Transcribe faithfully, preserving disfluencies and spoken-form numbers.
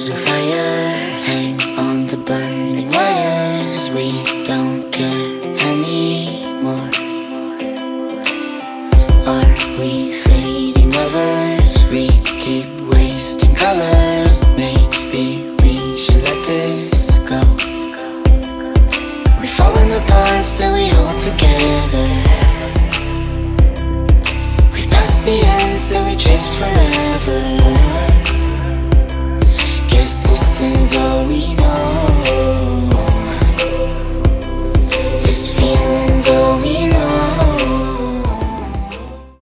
flames of fire hang on to burning wires. We don't care anymore. Are we fading lovers? We keep wasting color.